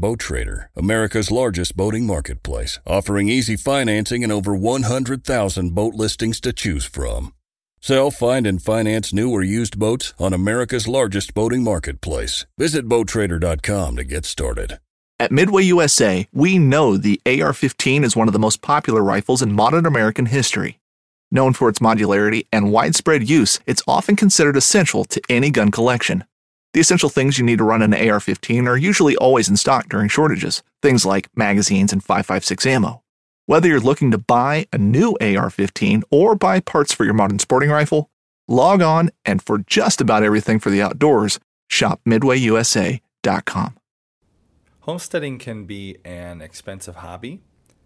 Boat Trader, America's largest boating marketplace, offering easy financing and over 100,000 boat listings to choose from. Sell, find, and finance new or used boats on America's largest boating marketplace. Visit BoatTrader.com to get started. At Midway USA, we know the AR-15 is one of the most popular rifles in modern American history. Known for its modularity and widespread use, it's often considered essential to any gun collection. The essential things you need to run an AR-15 are usually always in stock during shortages, things like magazines and 5.56 ammo. Whether you're looking to buy a new AR-15 or buy parts for your modern sporting rifle, log on and for just about everything for the outdoors, shop MidwayUSA.com. Homesteading can be an expensive hobby.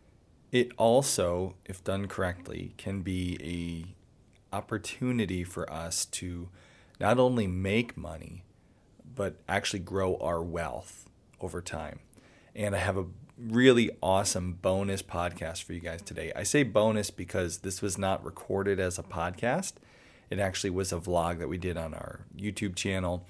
It also, if done correctly, can be an opportunity for us to not only make money, but actually grow our wealth over time. And I have a really awesome bonus podcast for you guys today. I say bonus because this was not recorded as a podcast. It actually was a vlog that we did on our YouTube channel.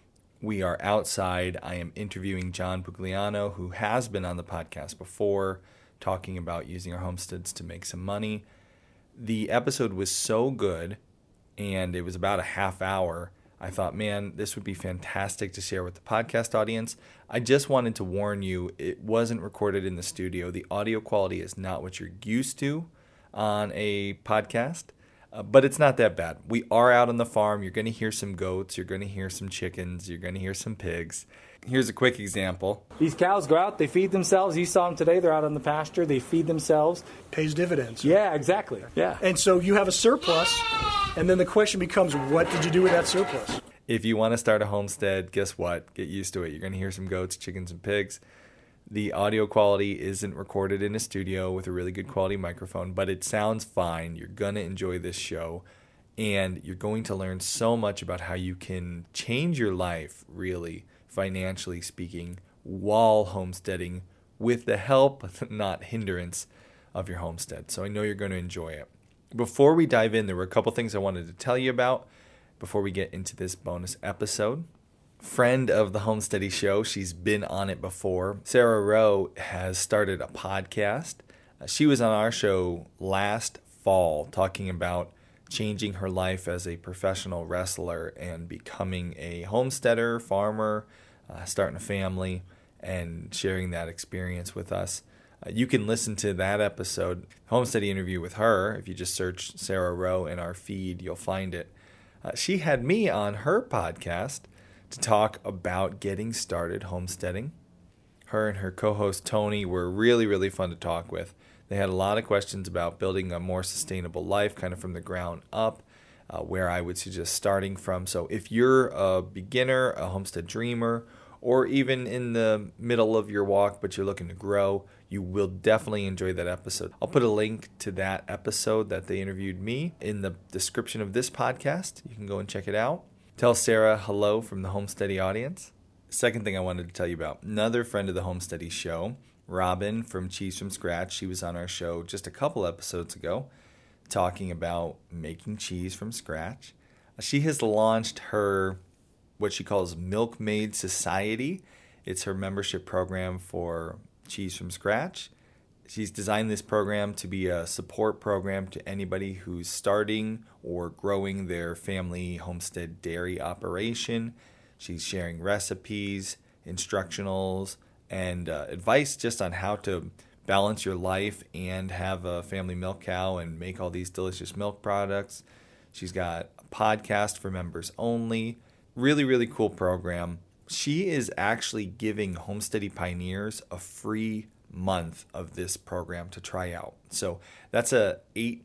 We are outside. I am interviewing John Pugliano, who has been on the podcast before, talking about using our homesteads to make some money. The episode was so good, and it was about a half hour. I thought, man, this would be fantastic to share with the podcast audience. I just wanted to warn you, it wasn't recorded in the studio. The audio quality is not what you're used to on a podcast, but it's not that bad. We are out on the farm. You're going to hear some goats. You're going to hear some chickens. You're going to hear some pigs. Here's a quick example. These cows go out, they feed themselves. You saw them today. They're out on the pasture. They feed themselves. Pays dividends. Yeah, exactly. Yeah. And so you have a surplus, and then the question becomes, what did you do with that surplus? If you want to start a homestead, guess what? Get used to it. You're going to hear some goats, chickens, and pigs. The audio quality isn't recorded in a studio with a really good quality microphone, but it sounds fine. You're going to enjoy this show, and you're going to learn so much about how you can change your life, really, financially speaking, while homesteading with the help, not hindrance, of your homestead. So I know you're going to enjoy it. Before we dive in, there were a couple things I wanted to tell you about before we get into this bonus episode. Friend of the Homesteady Show, she's been on it before. Sarah Rowe has started a podcast. She was on our show last fall talking about changing her life as a professional wrestler and becoming a homesteader, farmer, starting a family, and sharing that experience with us. You can listen to that episode, Homesteady interview with her. If you just search Sarah Rowe in our feed, you'll find it. She had me on her podcast to talk about getting started homesteading. Her and her co-host Tony were really, really fun to talk with. They had a lot of questions about building a more sustainable life, kind of from the ground up, where I would suggest starting from. So if you're a beginner, a homestead dreamer, or even in the middle of your walk, but you're looking to grow, you will definitely enjoy that episode. I'll put a link to that episode that they interviewed me in the description of this podcast. You can go and check it out. Tell Sarah hello from the Homesteady audience. Second thing I wanted to tell you about, another friend of the Homesteady Show, Robin from Cheese from Scratch. She was on our show just a couple episodes ago talking about making cheese from scratch. She has launched her what she calls Milkmaid Society. It's her membership program for Cheese from Scratch. She's designed this program to be a support program to anybody who's starting or growing their family homestead dairy operation. She's sharing recipes, instructionals, and advice just on how to balance your life and have a family milk cow and make all these delicious milk products. She's got a podcast for members only. Really, really cool program. She is actually giving Homesteady Pioneers a free month of this program to try out. So that's a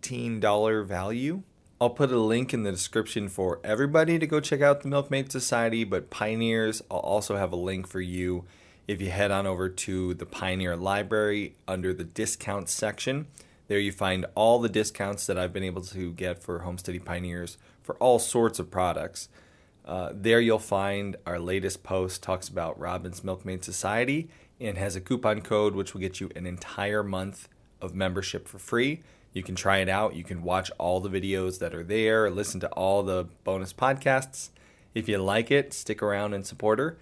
$18 value. I'll put a link in the description for everybody to go check out the Milkmaid Society, but Pioneers, I'll also have a link for you if you head on over to the Pioneer Library under the discounts section. There you find all the discounts that I've been able to get for Homesteady Pioneers for all sorts of products. There you'll find our latest post talks about Robin's Milkmaid Society and has a coupon code which will get you an entire month of membership for free. You can try it out. You can watch all the videos that are there, listen to all the bonus podcasts. If you like it, stick around and support her.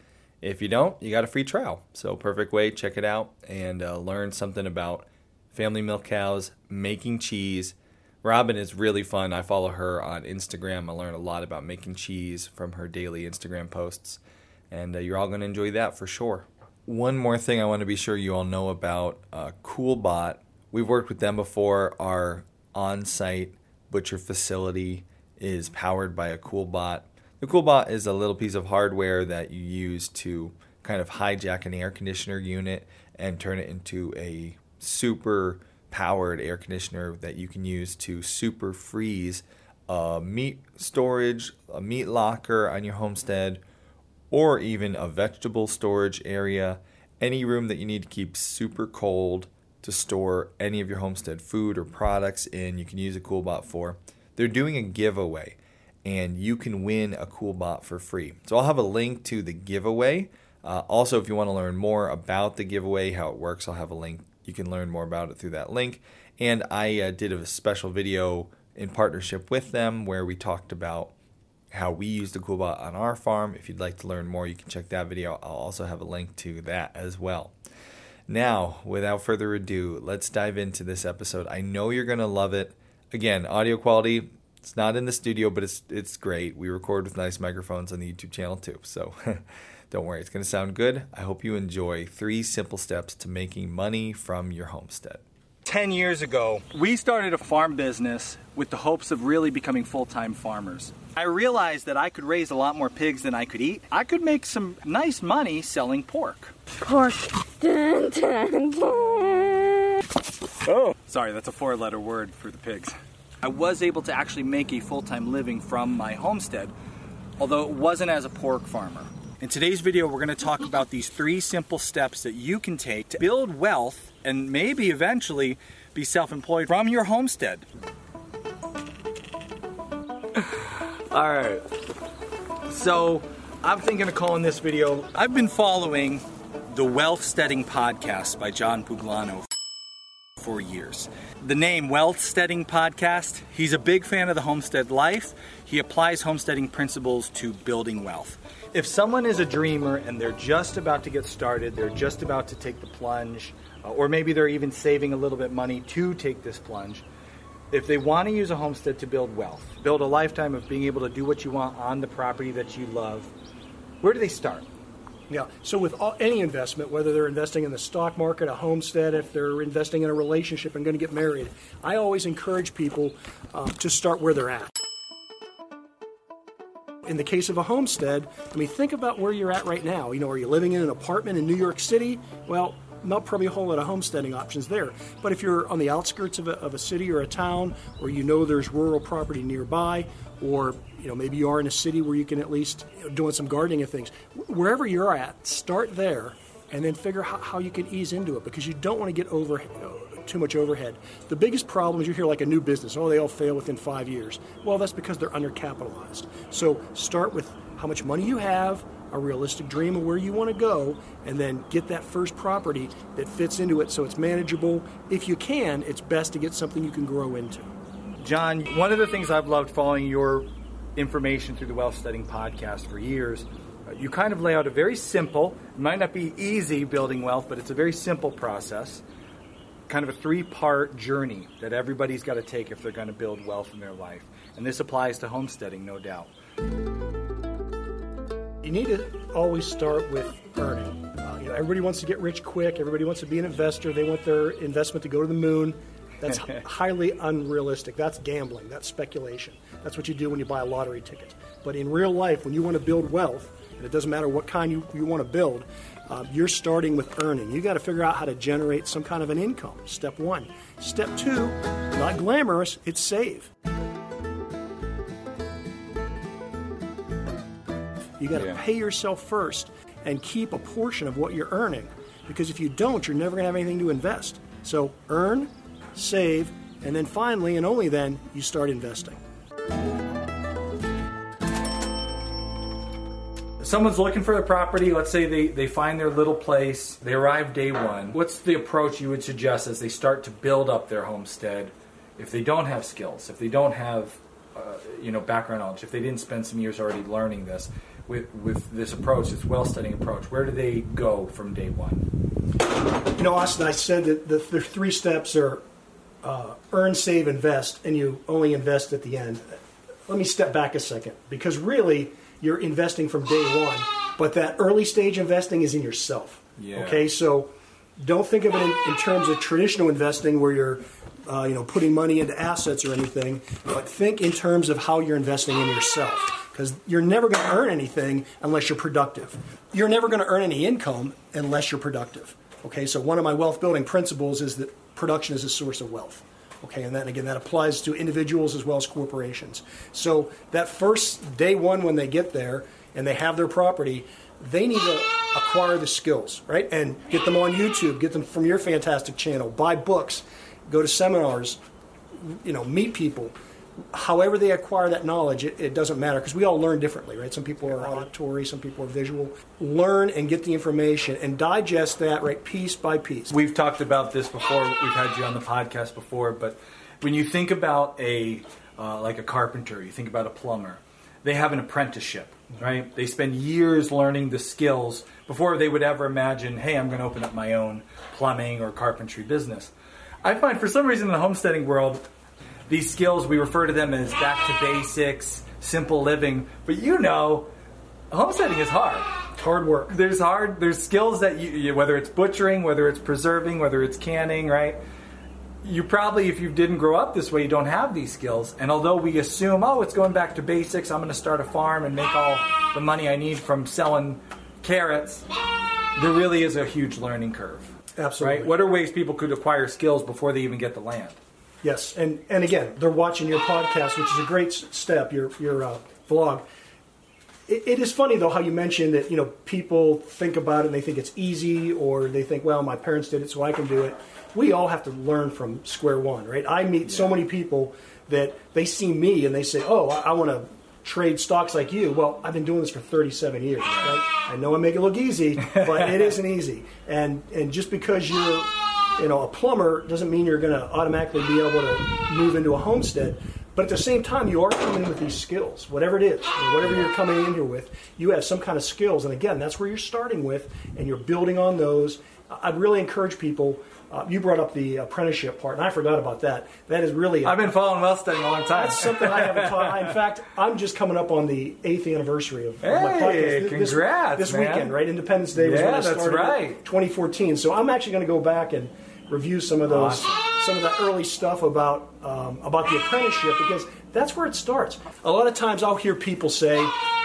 If you don't, you got a free trial. So perfect way, check it out and learn something about family milk cows, making cheese. Robin is really fun. I follow her on Instagram. I learn a lot about making cheese from her daily Instagram posts. And you're all going to enjoy that for sure. One more thing I want to be sure you all know about, CoolBot. We've worked with them before. Our on-site butcher facility is powered by a CoolBot. The CoolBot is a little piece of hardware that you use to kind of hijack an air conditioner unit and turn it into a super powered air conditioner that you can use to super freeze a meat storage, a meat locker on your homestead, or even a vegetable storage area, any room that you need to keep super cold to store any of your homestead food or products in, you can use a CoolBot for. They're doing a giveaway, and you can win a CoolBot for free. So I'll have a link to the giveaway. Also, if you want to learn more about the giveaway, how it works, I'll have a link. You can learn more about it through that link. And I did a special video in partnership with them where we talked about how we use the CoolBot on our farm. If you'd like to learn more, you can check that video. I'll also have a link to that as well. Now, without further ado, let's dive into this episode. I know you're going to love it. Again, audio quality, it's not in the studio, but it's great. We record with nice microphones on the YouTube channel too, so don't worry, it's going to sound good. I hope you enjoy 3 simple steps to making money from your homestead. 10 years ago, we started a farm business with the hopes of really becoming full-time farmers. I realized that I could raise a lot more pigs than I could eat. I could make some nice money selling pork. Pork. Dun, dun, dun. Oh, sorry, that's a 4-letter word for the pigs. I was able to actually make a full-time living from my homestead, although it wasn't as a pork farmer. In today's video, we're going to talk about these 3 simple steps that you can take to build wealth and maybe eventually be self-employed from your homestead. All right, so I'm thinking of calling this video, I've been following the Wealthsteading podcast by John Puglano for years. The name Wealthsteading Podcast, he's a big fan of the homestead life. He applies homesteading principles to building wealth. If someone is a dreamer and they're just about to get started, they're just about to take the plunge, or maybe they're even saving a little bit money to take this plunge, if they want to use a homestead to build wealth, build a lifetime of being able to do what you want on the property that you love, where do they start? Yeah, so with any investment, whether they're investing in the stock market, a homestead, if they're investing in a relationship and going to get married, I always encourage people to start where they're at. In the case of a homestead, I mean, think about where you're at right now. You know, are you living in an apartment in New York City? Well, not probably a whole lot of homesteading options there. But if you're on the outskirts of a city or a town, or you know there's rural property nearby, or you know maybe you are in a city where you can at least doing some gardening and things, wherever you're at, start there, and then figure how you can ease into it, because you don't want to get too much overhead. The biggest problem is you hear like a new business, oh, they all fail within 5 years. Well, that's because they're undercapitalized. So start with how much money you have, a realistic dream of where you want to go, and then get that first property that fits into it so it's manageable. If you can, it's best to get something you can grow into. John, one of the things I've loved following your information through the Wealthsteading podcast for years, you kind of lay out a very simple, it might not be easy building wealth, but it's a very simple process, kind of a 3-part journey that everybody's got to take if they're going to build wealth in their life. And this applies to homesteading, no doubt. You need to always start with earning. You know, everybody wants to get rich quick. Everybody wants to be an investor. They want their investment to go to the moon. That's highly unrealistic. That's gambling. That's speculation. That's what you do when you buy a lottery ticket. But in real life, when you want to build wealth, and it doesn't matter what kind you want to build, you're starting with earning. You got to figure out how to generate some kind of an income. Step 1. Step 2, not glamorous, it's save. You got to pay yourself first and keep a portion of what you're earning, because if you don't, you're never going to have anything to invest. So earn, save, and then finally, and only then, you start investing. Someone's looking for the property, let's say they find their little place, they arrive day 1. What's the approach you would suggest as they start to build up their homestead if they don't have skills, if they don't have background knowledge, if they didn't spend some years already learning this? with this approach, this wealth studying approach? Where do they go from day one? Austin, I said that the 3 steps are earn, save, invest, and you only invest at the end. Let me step back a second, because really you're investing from day one, but that early stage investing is in yourself. Yeah. Okay, so don't think of it in terms of traditional investing where you're putting money into assets or anything, but think in terms of how you're investing in yourself, because you're never going to earn anything unless you're productive. You're never going to earn any income unless you're productive. Okay, so one of my wealth building principles is that production is a source of wealth. Okay, and then again, that applies to individuals as well as corporations. So that first day one when they get there and they have their property, they need to acquire the skills, right? And get them on YouTube, get them from your fantastic channel, buy books, go to seminars, meet people. However they acquire that knowledge, it doesn't matter, because we all learn differently, right? Some people are auditory, some people are visual. Learn and get the information and digest that, right, piece by piece. We've talked about this before. We've had you on the podcast before, but when you think about like a carpenter, you think about a plumber, they have an apprenticeship, right? They spend years learning the skills before they would ever imagine, hey, I'm going to open up my own plumbing or carpentry business. I find for some reason in the homesteading world, these skills, we refer to them as back to basics, simple living. But homesteading is hard. It's hard work. There's skills that you whether it's butchering, whether it's preserving, whether it's canning, right? You probably, if you didn't grow up this way, you don't have these skills. And although we assume, it's going back to basics, I'm going to start a farm and make all the money I need from selling carrots, there really is a huge learning curve. Absolutely. Right? What are ways people could acquire skills before they even get the land? Yes, and again, they're watching your podcast, which is a great step, your vlog. It is funny, though, how you mentioned that, people think about it and they think it's easy, or they think, well, my parents did it, so I can do it. We all have to learn from square one, right? I meet so many people that they see me and they say, I want to trade stocks like you. Well, I've been doing this for 37 years, right? I know I make it look easy, but it isn't easy. And just because you're a plumber doesn't mean you're going to automatically be able to move into a homestead. But at the same time, you are coming in with these skills, whatever it is, whatever you're coming in here with, you have some kind of skills. And again, that's where you're starting with, and you're building on those. I'd really encourage people. You brought up the apprenticeship part, and I forgot about that. That is really... I've been following wealth studying a long time. That's something I haven't taught. In fact, I'm just coming up on the 8th anniversary of my podcast. Congrats, this weekend, right? Independence Day was when I started. That's right. 2014. So I'm actually going to go back and review some of those, some of that early stuff about the apprenticeship, because that's where it starts. A lot of times I'll hear people say,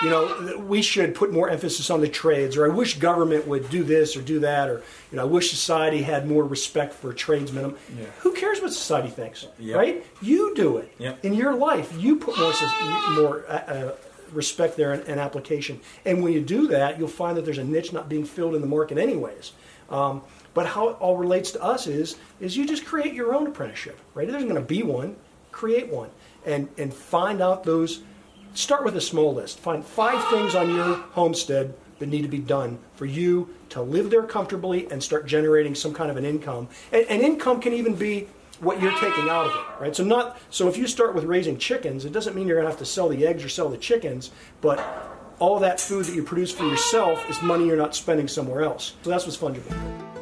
we should put more emphasis on the trades, or I wish government would do this or do that, or I wish society had more respect for tradesmen. Yeah. Who cares what society thinks, right? You do it in your life. You put more respect there and application, and when you do that, you'll find that there's a niche not being filled in the market anyways. But how it all relates to us is you just create your own apprenticeship, right? There's going to be one. Create one. And find out those. Start with a small list. Find 5 things on your homestead that need to be done for you to live there comfortably and start generating some kind of an income. And income can even be what you're taking out of it, right? So if you start with raising chickens, it doesn't mean you're going to have to sell the eggs or sell the chickens, but all that food that you produce for yourself is money you're not spending somewhere else. So that's what's fungible.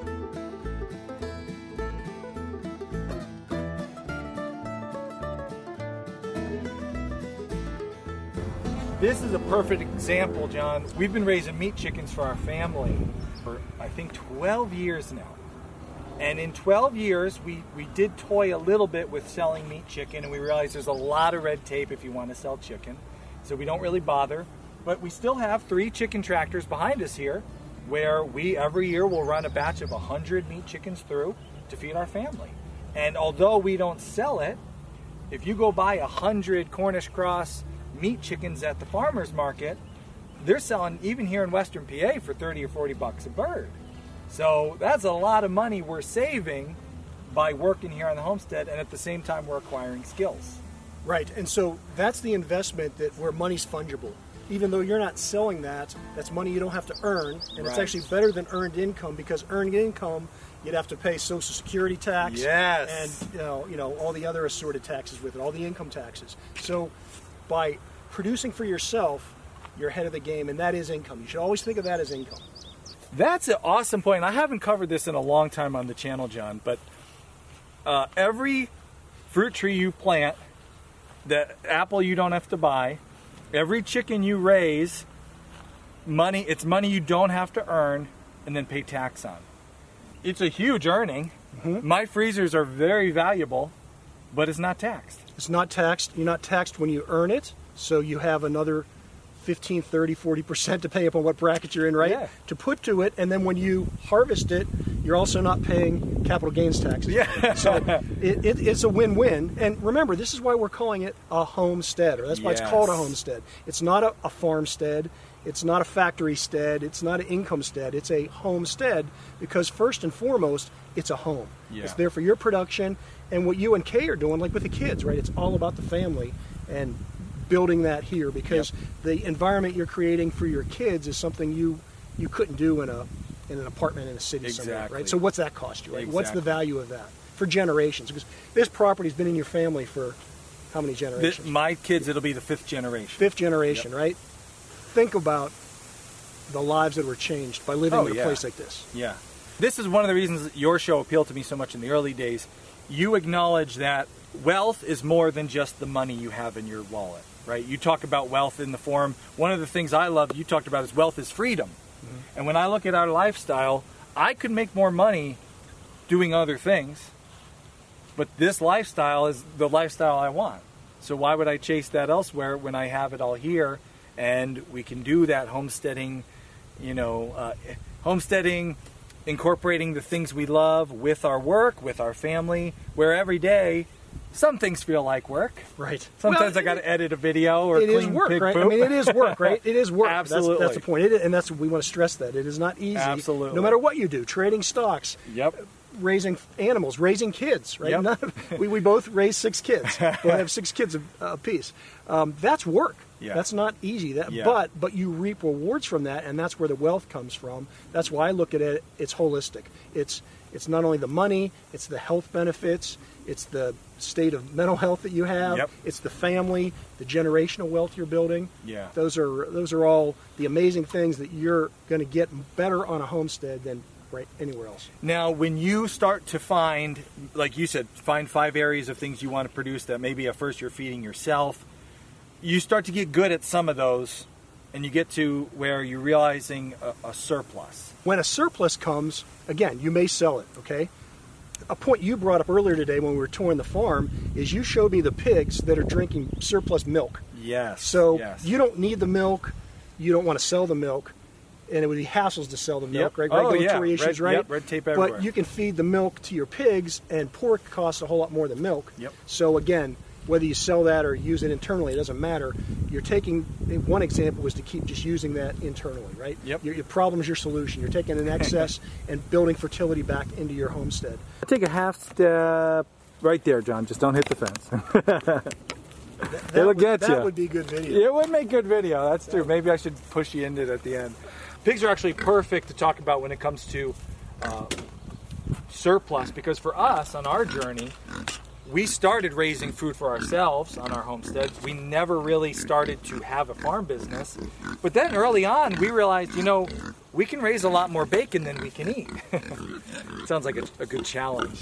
This is a perfect example, John. We've been raising meat chickens for our family for, I think, 12 years now. And in 12 years, we did toy a little bit with selling meat chicken, and we realized there's a lot of red tape if you want to sell chicken. So we don't really bother. But we still have 3 chicken tractors behind us here, where we every year will run a batch of 100 meat chickens through to feed our family. And although we don't sell it, if you go buy 100 Cornish cross meat chickens at the farmer's market, they're selling even here in Western PA for 30 or 40 bucks a bird. So that's a lot of money we're saving by working here on the homestead, and at the same time we're acquiring skills. Right, and so that's the investment where money's fungible. Even though you're not selling that, that's money you don't have to earn, and It's actually better than earned income, because earned income you'd have to pay Social Security tax, and all the other assorted taxes with it, all the income taxes. So by producing for yourself, you're ahead of the game, and that is income. You should always think of that as income. That's an awesome point. I haven't covered this in a long time on the channel, John, but every fruit tree you plant, the apple you don't have to buy, every chicken you raise, it's money you don't have to earn and then pay tax on. It's a huge earning. My freezers are very valuable, but it's not taxed. It's not taxed. You're not taxed when you earn it, so you have another 15, 30, 40% depending upon what bracket you're in, right? Yeah. To put to it, and then when you harvest it, you're also not paying capital gains taxes. Yeah. So it's a win-win. And remember, this is why we're calling it a homestead, or that's why it's called a homestead. It's not a farmstead. It's not a factory stead. It's not an income stead. It's a homestead because first and foremost, it's a home. Yeah. It's there for your production, and what you and Kay are doing, like with the kids, right? It's all about the family and building that here because the environment you're creating for your kids is something you couldn't do in an apartment in a city somewhere, right? So what's that cost you, right? Exactly. What's the value of that for generations? Because this property's been in your family for how many generations? My kids, it'll be the 5th generation. 5th generation, right? Think about the lives that were changed by living in a place like this. Yeah. This is one of the reasons that your show appealed to me so much in the early days. You acknowledge that wealth is more than just the money you have in your wallet, right? You talk about wealth in the form, one of the things I love you talked about is wealth is freedom. And when I look at our lifestyle, I could make more money doing other things, but this lifestyle is the lifestyle I want. So why would I chase that elsewhere when I have it all here and we can do that homesteading, homesteading, incorporating the things we love with our work, with our family, where every day some things feel like work. Right. Sometimes I got to edit a video or it clean is work, pig right? poop. I mean, it is work, right? It is work. Absolutely. That's the point. And that's we want to stress that. It is not easy. Absolutely. No matter what you do, trading stocks, raising animals, raising kids, right? Yep. We both raise 6 kids. We have 6 kids apiece. That's work. Yeah. That's not easy. But you reap rewards from that, and that's where the wealth comes from. That's why I look at it. It's holistic. It's not only the money, it's the health benefits, it's the state of mental health that you have, it's the family, the generational wealth you're building. Yeah. Those are all the amazing things that you're going to get better on a homestead than right anywhere else. Now, when you start to find, like you said, find 5 areas of things you want to produce that maybe at first you're feeding yourself, you start to get good at some of those, and you get to where you're realizing a surplus. When a surplus comes, again, you may sell it, okay? A point you brought up earlier today when we were touring the farm is you showed me the pigs that are drinking surplus milk. Yes. So you don't need the milk, you don't want to sell the milk, and it would be hassles to sell the milk, right? Regulatory issues, right? Red tape everywhere. But you can feed the milk to your pigs, and pork costs a whole lot more than milk. Yep. So again, whether you sell that or use it internally, it doesn't matter. You're taking, one example was to keep just using that internally, right? Yep. Your problem is your solution. You're taking an excess and building fertility back into your homestead. Take a half step right there, John. Just don't hit the fence. It'll get you. That would be good video. It would make good video. That's true. Maybe I should push you into it at the end. Pigs are actually perfect to talk about when it comes to surplus, because for us on our journey, we started raising food for ourselves on our homestead. We never really started to have a farm business. But then early on, we realized, we can raise a lot more bacon than we can eat. Sounds like a good challenge.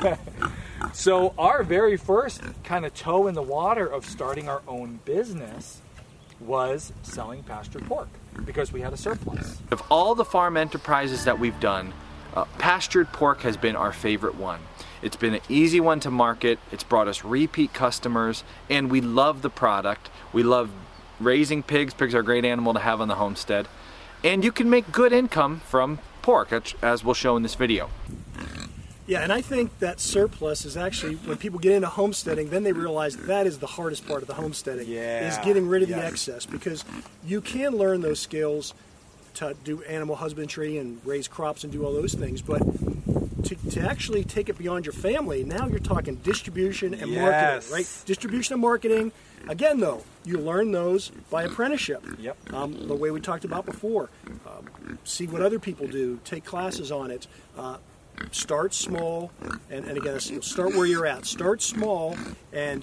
So our very first kind of toe in the water of starting our own business was selling pastured pork because we had a surplus. Of all the farm enterprises that we've done, pastured pork has been our favorite one. It's been an easy one to market, it's brought us repeat customers, and we love the product. We love raising pigs. Pigs are a great animal to have on the homestead. And you can make good income from pork, as we'll show in this video. Yeah, and I think that surplus is actually, when people get into homesteading, then they realize that is the hardest part of the homesteading, is getting rid of the excess, because you can learn those skills to do animal husbandry and raise crops and do all those things, but to actually take it beyond your family, now you're talking distribution and marketing, right? Distribution and marketing. Again, though, you learn those by apprenticeship. Yep. The way we talked about before. See what other people do. Take classes on it. Start small, and again, start where you're at. Start small and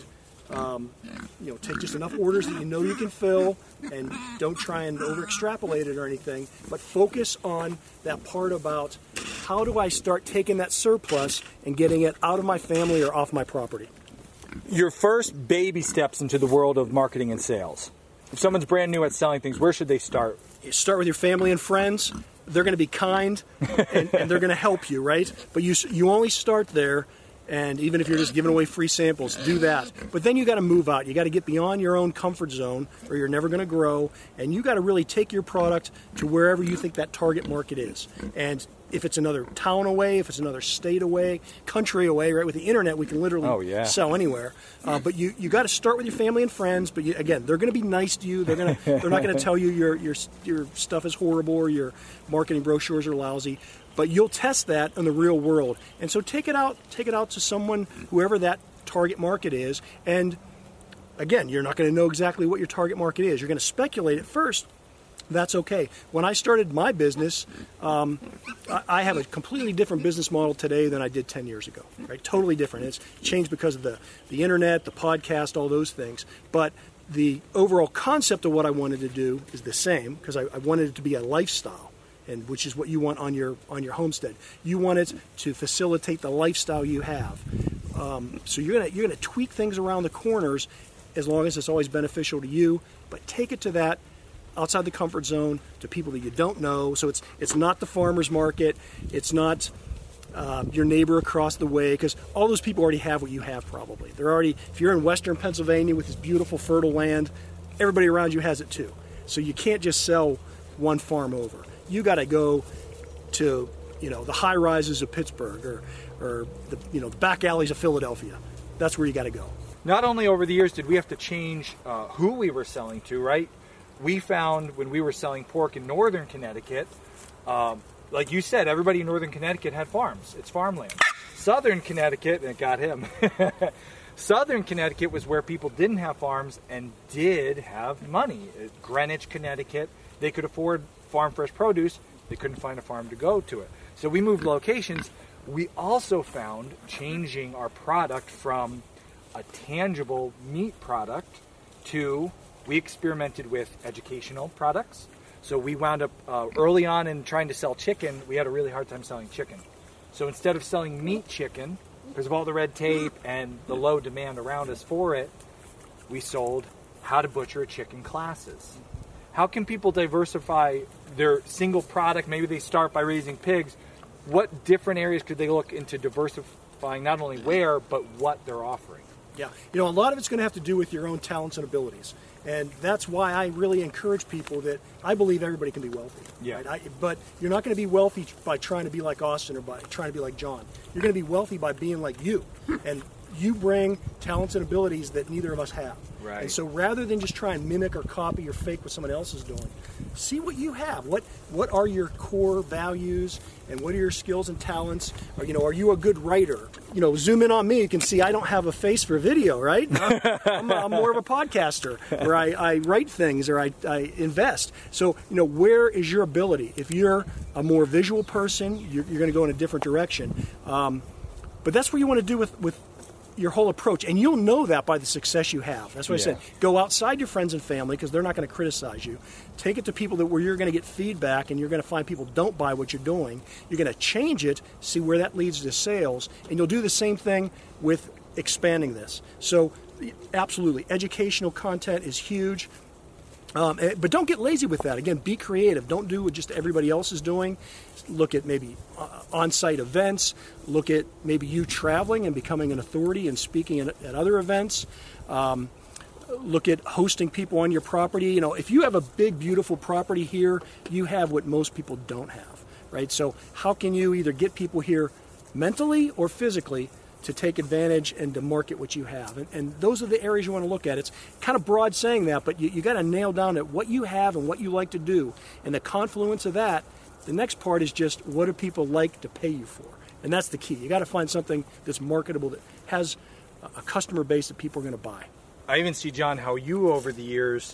Take just enough orders that you know you can fill, and don't try and over extrapolate it or anything, but focus on that part about how do I start taking that surplus and getting it out of my family or off my property. Your first baby steps into the world of marketing and sales. If someone's brand new at selling things, where should they start? You start with your family and friends. They're going to be kind and they're going to help you, right? But you only start there. And even if you're just giving away free samples, do that. But then you got to move out. You got to get beyond your own comfort zone, or you're never going to grow. And you got to really take your product to wherever you think that target market is. And if it's another town away, if it's another state away, country away, right? With the internet, we can literally sell anywhere. But you got to start with your family and friends. But again, they're going to be nice to you. They're not going to tell you your stuff is horrible or your marketing brochures are lousy. But you'll test that in the real world. And so take it out to someone, whoever that target market is. And again, you're not going to know exactly what your target market is. You're going to speculate at first. That's okay. When I started my business, I have a completely different business model today than I did 10 years ago. Right? Totally different. It's changed because of the internet, the podcast, all those things. But the overall concept of what I wanted to do is the same, because I wanted it to be a lifestyle. And which is what you want on your homestead. You want it to facilitate the lifestyle you have. So you're gonna tweak things around the corners, as long as it's always beneficial to you. But take it to that outside the comfort zone, to people that you don't know. So it's not the farmer's market. It's not your neighbor across the way, because all those people already have what you have. Probably they're already. If you're in Western Pennsylvania with this beautiful fertile land, everybody around you has it too. So you can't just sell one farm over. You got to go to, the high rises of Pittsburgh or the back alleys of Philadelphia. That's where you got to go. Not only over the years did we have to change who we were selling to, right? We found when we were selling pork in northern Connecticut, like you said, everybody in northern Connecticut had farms. It's farmland. Southern Connecticut, and it got him. Southern Connecticut was where people didn't have farms and did have money. Greenwich, Connecticut, they could afford farm fresh produce. They couldn't find a farm to go to it. So we moved locations. We also found changing our product from a tangible meat product to, we experimented with educational products. So we wound up early on in trying to sell chicken, we had a really hard time selling chicken. So instead of selling meat chicken, because of all the red tape and the low demand around us for it, we sold how to butcher a chicken classes. How can people diversify their single product? Maybe they start by raising pigs. What different areas could they look into diversifying, not only where, but what they're offering? Yeah, a lot of it's going to have to do with your own talents and abilities. And that's why I really encourage people that I believe everybody can be wealthy. Yeah. Right? But you're not going to be wealthy by trying to be like Austin or by trying to be like John. You're going to be wealthy by being like you. And you bring talents and abilities that neither of us have. Right. And so rather than just try and mimic or copy or fake what someone else is doing, see what you have. What are your core values and what are your skills and talents? Or, are you a good writer? Zoom in on me, you can see I don't have a face for video, right? I'm more of a podcaster, or I write things, or I invest. So, where is your ability? If you're a more visual person, you're going to go in a different direction. But that's what you want to do with your whole approach, and you'll know that by the success you have. That's why I said go outside your friends and family, because they're not going to criticize you. Take it to people where you're going to get feedback, and you're going to find people don't buy what you're doing. You're going to change it, see where that leads to sales, and you'll do the same thing with expanding this. So absolutely, educational content is huge. But don't get lazy with that. Again, be creative. Don't do what just everybody else is doing. Look at maybe on-site events. Look at maybe you traveling and becoming an authority and speaking at other events. Look at hosting people on your property. If you have a big, beautiful property here, you have what most people don't have, right? So how can you either get people here mentally or physically to take advantage and to market what you have? And those are the areas you want to look at. It's kind of broad saying that, but you got to nail down at what you have and what you like to do. And the confluence of that, the next part is just what do people like to pay you for? And that's the key. You got to find something that's marketable, that has a customer base that people are going to buy. I even see, John, how you over the years,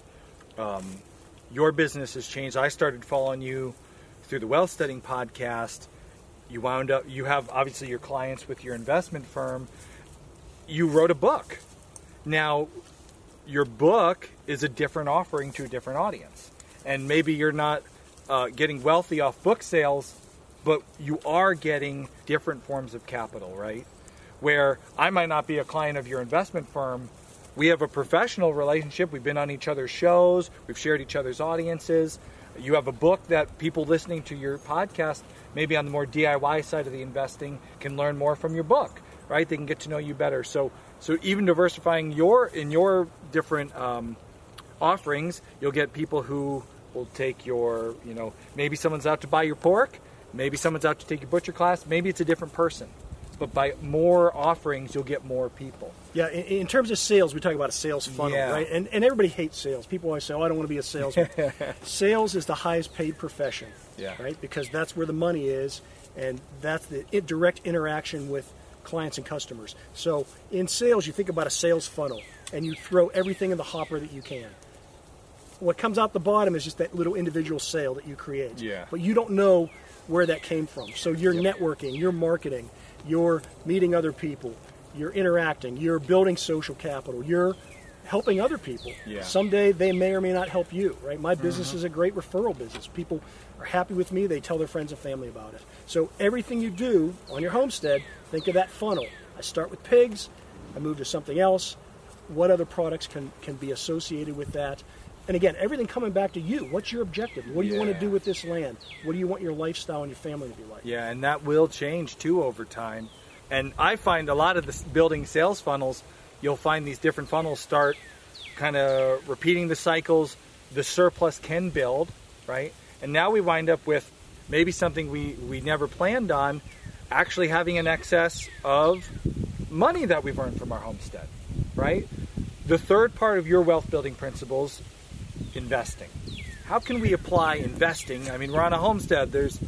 your business has changed. I started following you through the Wealth Studying podcast. You have obviously your clients with your investment firm. You wrote a book. Now, your book is a different offering to a different audience. And maybe you're not getting wealthy off book sales, but you are getting different forms of capital, right? Where I might not be a client of your investment firm. We have a professional relationship. We've been on each other's shows. We've shared each other's audiences. You have a book that people listening to your podcast, maybe on the more DIY side of the investing, can learn more from your book, right? They can get to know you better. So even diversifying in your different offerings, you'll get people who will take your, maybe someone's out to buy your pork, maybe someone's out to take your butcher class, maybe it's a different person. But by more offerings, you'll get more people. Yeah, in terms of sales, we talk about a sales funnel, right? And everybody hates sales. People always say, oh, I don't want to be a salesman. Sales is the highest paid profession, right? Because that's where the money is, and that's the direct interaction with clients and customers. So in sales, you think about a sales funnel, and you throw everything in the hopper that you can. What comes out the bottom is just that little individual sale that you create. Yeah. But you don't know where that came from. So you're networking, you're marketing, you're meeting other people, you're interacting, you're building social capital, you're helping other people. Yeah. Someday they may or may not help you, right? My business is a great referral business. People are happy with me, they tell their friends and family about it. So everything you do on your homestead, think of that funnel. I start with pigs, I move to something else. What other products can be associated with that? And again, everything coming back to you. What's your objective? What do you want to do with this land? What do you want your lifestyle and your family to be like? Yeah, and that will change too over time. And I find a lot of the building sales funnels, you'll find these different funnels start kind of repeating the cycles. The surplus can build, right? And now we wind up with maybe something we never planned on, actually having an excess of money that we've earned from our homestead, right? The third part of your wealth building principles, investing. How can we apply investing? I mean, we're on a homestead. There's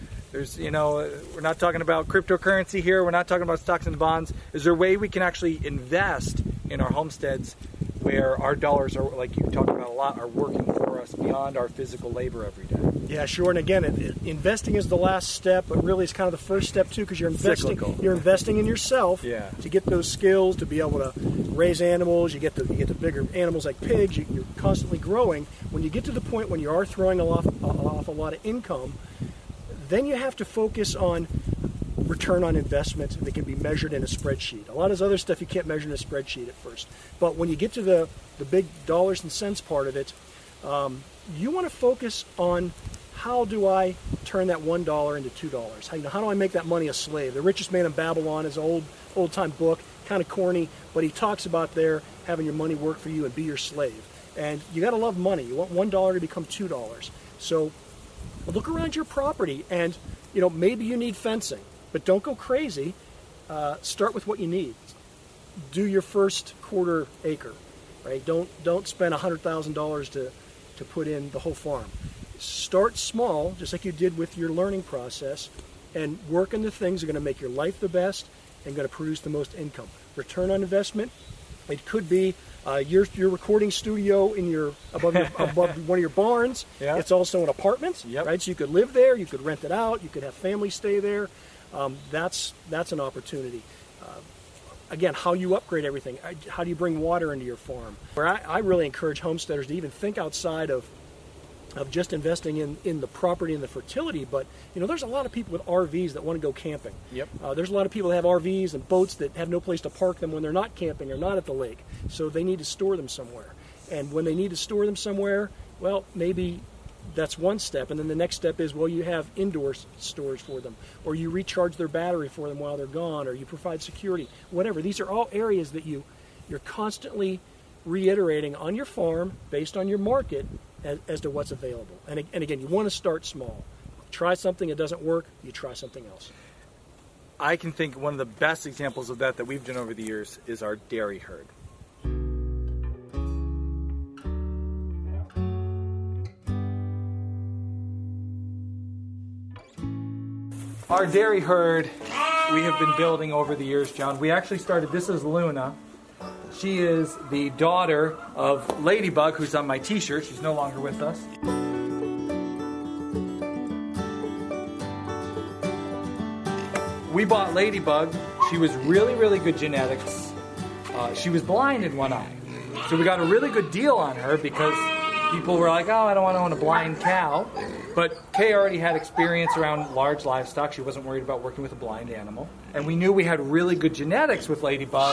we're not talking about cryptocurrency here. We're not talking about stocks and bonds. Is there a way we can actually invest in our homesteads where our dollars are, like you talked about a lot, are working for us beyond our physical labor every day? Yeah, sure. And again, investing is the last step, but really it's kind of the first step too, because you're investing. Cyclical. You're investing in yourself to get those skills, to be able to raise animals. You get the bigger animals like pigs. You're constantly growing. When you get to the point when you are throwing off a lot of income, then you have to focus on return on investment that can be measured in a spreadsheet. A lot of this other stuff you can't measure in a spreadsheet at first. But when you get to the big dollars and cents part of it, you want to focus on how do I turn that $1 into $2? How do I make that money a slave? The Richest Man in Babylon is an old-time book, kind of corny, but he talks about there having your money work for you and be your slave. And you got to love money. You want $1 to become $2. So look around your property, and maybe you need fencing, but don't go crazy. Start with what you need. Do your first quarter acre, right? Don't spend $100,000 to put in the whole farm. Start small, just like you did with your learning process, and work on the things that are going to make your life the best and going to produce the most income. Return on investment. It could be your recording studio in above one of your barns. Yeah. It's also an apartment, right? So you could live there, you could rent it out, you could have family stay there. That's an opportunity. Again, how you upgrade everything. How do you bring water into your farm? Where I really encourage homesteaders to even think outside of just investing in the property and the fertility, but there's a lot of people with RVs that want to go camping. There's a lot of people that have RVs and boats that have no place to park them when they're not camping or not at the lake, so they need to store them somewhere. And when they need to store them somewhere, well, maybe that's one step, and then the next step is, well, you have indoor storage for them, or you recharge their battery for them while they're gone, or you provide security, whatever. These are all areas that you're constantly reiterating on your farm based on your market as to what's available. And again, you want to start small. Try something, it doesn't work, you try something else. I can think one of the best examples of that we've done over the years is our dairy herd. Our dairy herd we have been building over the years, John. We actually started, this is Luna. She is the daughter of Ladybug, who's on my t-shirt. She's no longer with us. We bought Ladybug. She was really, really good genetics. She was blind in one eye. So we got a really good deal on her because people were like, oh, I don't want to own a blind cow. But Kay already had experience around large livestock. She wasn't worried about working with a blind animal. And we knew we had really good genetics with Ladybug,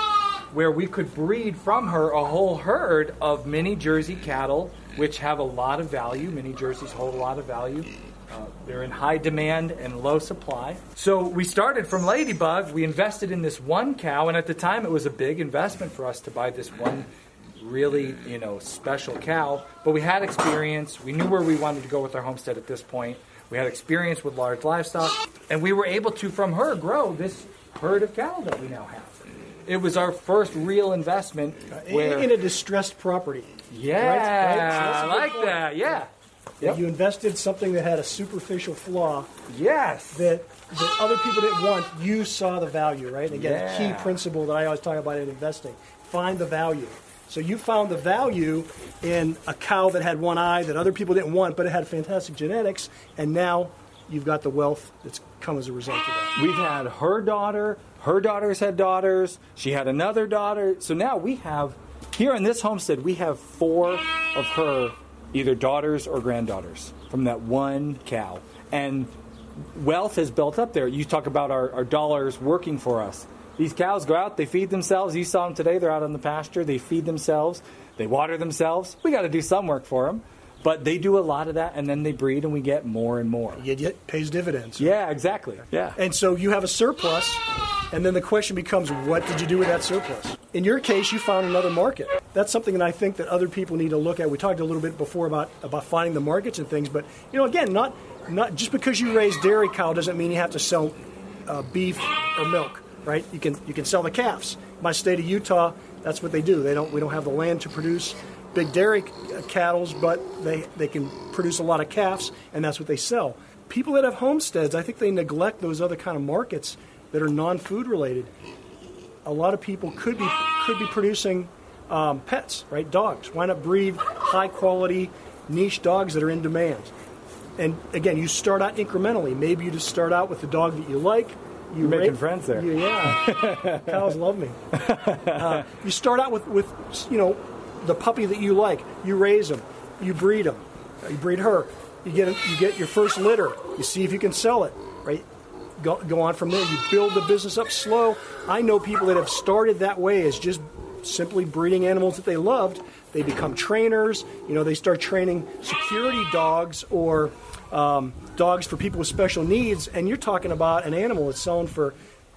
where we could breed from her a whole herd of mini Jersey cattle, which have a lot of value. Mini Jerseys hold a lot of value. They're in high demand and low supply. So we started from Ladybug. We invested in this one cow, and at the time it was a big investment for us to buy this one really, special cow. But we had experience. We knew where we wanted to go with our homestead at this point. We had experience with large livestock, and we were able to, from her, grow this herd of cattle that we now have. It was our first real investment in a distressed property. Yeah, right? So I like that. Yeah. Yep. You invested something that had a superficial flaw. Yes. That other people didn't want. You saw the value, right? And again, a key principle that I always talk about in investing: find the value. So you found the value in a cow that had one eye that other people didn't want, but it had fantastic genetics, and now you've got the wealth that's come as a result of that. We've had her daughter, her daughters had daughters, she had another daughter. So now we have, here in this homestead, we have 4 of her either daughters or granddaughters from that one cow. And wealth has built up there. You talk about our dollars working for us. These cows go out, they feed themselves. You saw them today, they're out on the pasture, they feed themselves, they water themselves. We got to do some work for them. But they do a lot of that, and then they breed, and we get more and more. It pays dividends. Yeah, exactly. Yeah. And so you have a surplus, and then the question becomes, what did you do with that surplus? In your case, you found another market. That's something that I think that other people need to look at. We talked a little bit before about finding the markets and things, but again, not just because you raise dairy cow doesn't mean you have to sell beef or milk, right? You can sell the calves. My state of Utah, that's what they do. We don't have the land to produce big dairy cattle, but they can produce a lot of calves, and that's what they sell. People that have homesteads, I think they neglect those other kind of markets that are non-food related. A lot of people could be producing pets, right? Dogs. Why not breed high quality niche dogs that are in demand? And again, you start out incrementally. Maybe you just start out with the dog that you like. You're making friends there. Yeah, cows love me. You start out with the puppy that you like. You raise them. You breed them. You breed her. You get your first litter. You see if you can sell it, right? Go on from there. You build the business up slow. I know people that have started that way as just simply breeding animals that they loved. They become trainers. They start training security dogs or dogs for people with special needs. And you're talking about an animal that's selling for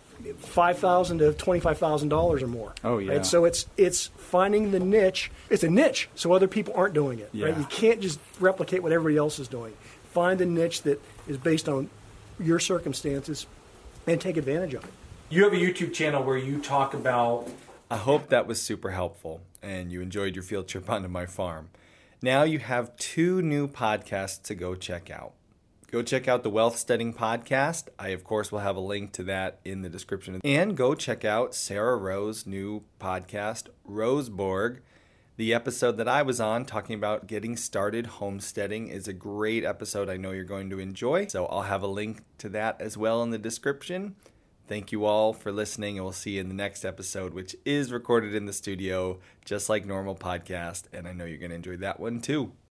$5,000 to $25,000 or more. Oh yeah. Right? So it's finding the niche. It's a niche, so other people aren't doing it. Yeah. Right? You can't just replicate what everybody else is doing. Find a niche that is based on your circumstances and take advantage of it. You have a YouTube channel where you talk about... I hope that was super helpful and you enjoyed your field trip onto my farm. Now you have 2 new podcasts to go check out. Go check out the Wealth Steading Podcast. I, of course, will have a link to that in the description. And go check out Sarah Rowe's new podcast, Roseborg. The episode that I was on talking about getting started homesteading is a great episode I know you're going to enjoy. So I'll have a link to that as well in the description. Thank you all for listening, and we'll see you in the next episode, which is recorded in the studio, just like normal podcast. And I know you're going to enjoy that one too.